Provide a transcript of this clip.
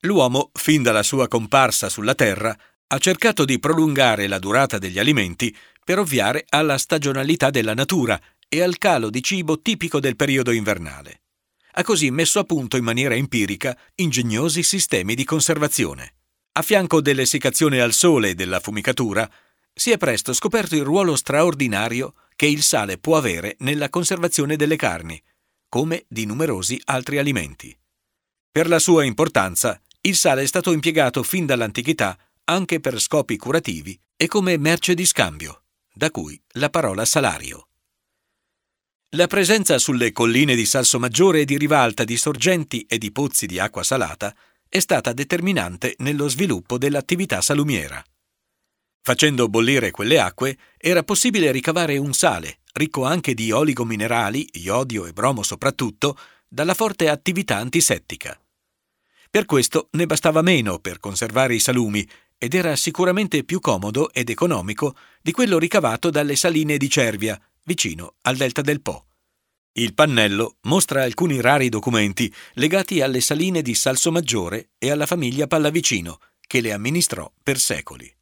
L'uomo, fin dalla sua comparsa sulla Terra, ha cercato di prolungare la durata degli alimenti per ovviare alla stagionalità della natura e al calo di cibo tipico del periodo invernale. Ha così messo a punto in maniera empirica ingegnosi sistemi di conservazione. A fianco dell'essiccazione al sole e della fumicatura, si è presto scoperto il ruolo straordinario che il sale può avere nella conservazione delle carni, come di numerosi altri alimenti. Per la sua importanza, il sale è stato impiegato fin dall'antichità anche per scopi curativi e come merce di scambio, da cui la parola salario. La presenza sulle colline di Salsomaggiore e di Rivalta di sorgenti e di pozzi di acqua salata è stata determinante nello sviluppo dell'attività salumiera. Facendo bollire quelle acque era possibile ricavare un sale, ricco anche di oligominerali, iodio e bromo soprattutto, dalla forte attività antisettica. Per questo ne bastava meno per conservare i salumi ed era sicuramente più comodo ed economico di quello ricavato dalle saline di Cervia, vicino al delta del Po. Il pannello mostra alcuni rari documenti legati alle saline di Salsomaggiore e alla famiglia Pallavicino, che le amministrò per secoli.